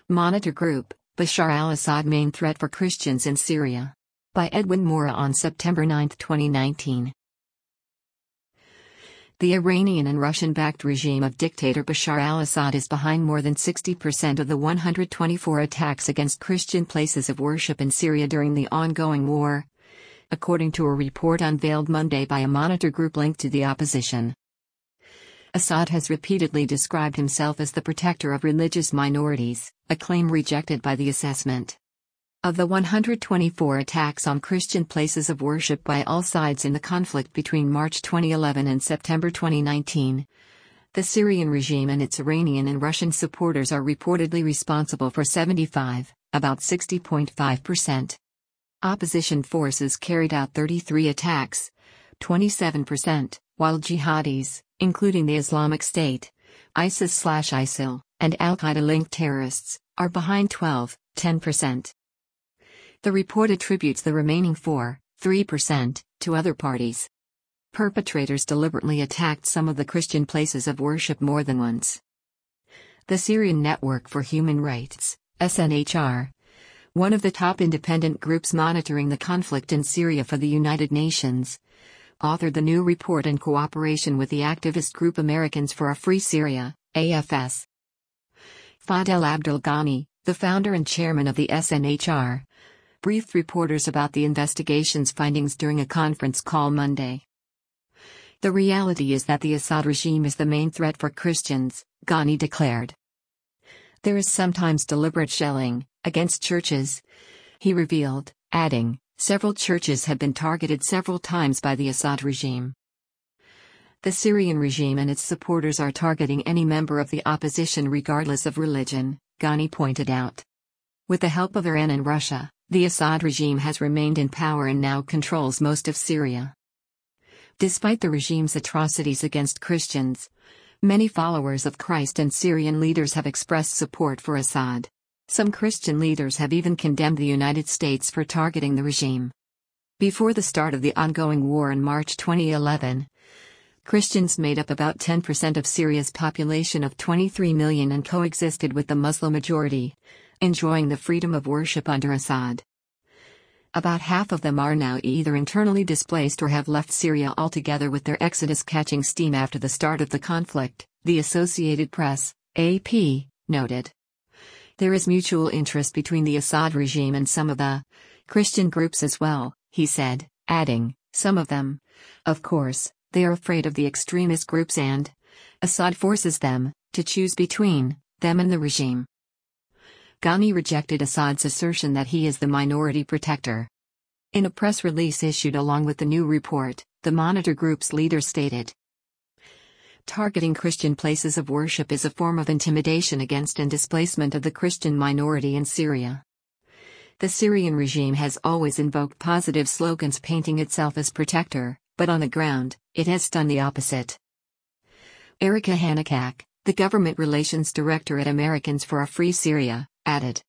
Monitor Group, Bashar al-Assad Main Threat for Christians in Syria. By Edwin Mora on September 9, 2019. The Iranian and Russian-backed regime of dictator Bashar al-Assad is behind more than 60% of the 124 attacks against Christian places of worship in Syria during the ongoing war, according to a report unveiled Monday by a Monitor Group linked to the opposition. Assad has repeatedly described himself as the protector of religious minorities, a claim rejected by the assessment. Of the 124 attacks on Christian places of worship by all sides in the conflict between March 2011 and September 2019, the Syrian regime and its Iranian and Russian supporters are reportedly responsible for 75, about 60.5%. Opposition forces carried out 33 attacks, 27%, while jihadis, including the Islamic State, ISIS/ISIL, and al-Qaeda-linked terrorists, are behind 12, 10%. The report attributes the remaining 3%, to other parties. Perpetrators deliberately attacked some of the Christian places of worship more than once. The Syrian Network for Human Rights, SNHR, one of the top independent groups monitoring the conflict in Syria for the United Nations, authored the new report in cooperation with the activist group Americans for a Free Syria, AFS. Fadel Abdel Ghani, the founder and chairman of the SNHR, briefed reporters about the investigation's findings during a conference call Monday. The reality is that the Assad regime is the main threat for Christians, Ghani declared. There is sometimes deliberate shelling against churches, he revealed, adding, several churches have been targeted several times by the Assad regime. The Syrian regime and its supporters are targeting any member of the opposition regardless of religion, Ghani pointed out. With the help of Iran and Russia, the Assad regime has remained in power and now controls most of Syria. Despite the regime's atrocities against Christians, many followers of Christ and Syrian leaders have expressed support for Assad. Some Christian leaders have even condemned the United States for targeting the regime. Before the start of the ongoing war in March 2011, Christians made up about 10% of Syria's population of 23 million and coexisted with the Muslim majority, enjoying the freedom of worship under Assad. About half of them are now either internally displaced or have left Syria altogether, with their exodus catching steam after the start of the conflict, the Associated Press, AP, noted. There is mutual interest between the Assad regime and some of the Christian groups as well, he said, adding, some of them. Of course, they are afraid of the extremist groups and Assad forces them to choose between them and the regime. Ghani rejected Assad's assertion that he is the minority protector. In a press release issued along with the new report, the Monitor Group's leader stated, targeting Christian places of worship is a form of intimidation against and displacement of the Christian minority in Syria. The Syrian regime has always invoked positive slogans painting itself as protector, but on the ground, it has done the opposite. Erica Hanakak, the government relations director at Americans for a Free Syria, added,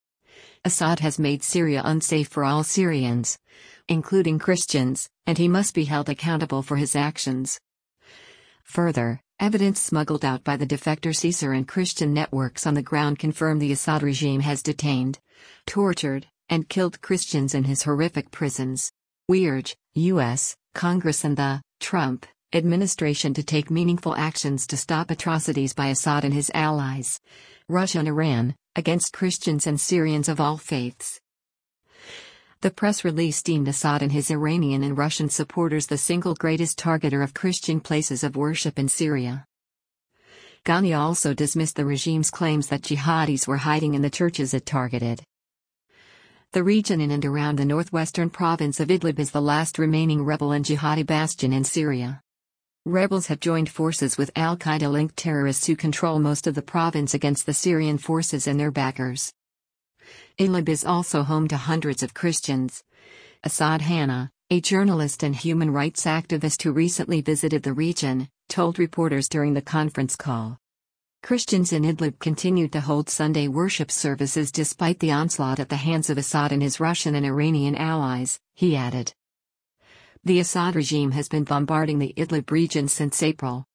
Assad has made Syria unsafe for all Syrians, including Christians, and he must be held accountable for his actions. Further, evidence smuggled out by the defector Caesar and Christian networks on the ground confirm the Assad regime has detained, tortured, and killed Christians in his horrific prisons. We urge U.S. Congress and the Trump administration to take meaningful actions to stop atrocities by Assad and his allies, Russia and Iran, against Christians and Syrians of all faiths. The press release deemed Assad and his Iranian and Russian supporters the single greatest targeter of Christian places of worship in Syria. Ghani also dismissed the regime's claims that jihadis were hiding in the churches it targeted. The region in and around the northwestern province of Idlib is the last remaining rebel and jihadi bastion in Syria. Rebels have joined forces with al-Qaeda-linked terrorists who control most of the province against the Syrian forces and their backers. Idlib is also home to hundreds of Christians. Asad Hanna, a journalist and human rights activist who recently visited the region, told reporters during the conference call. Christians in Idlib continued to hold Sunday worship services despite the onslaught at the hands of Assad and his Russian and Iranian allies, he added. The Assad regime has been bombarding the Idlib region since April,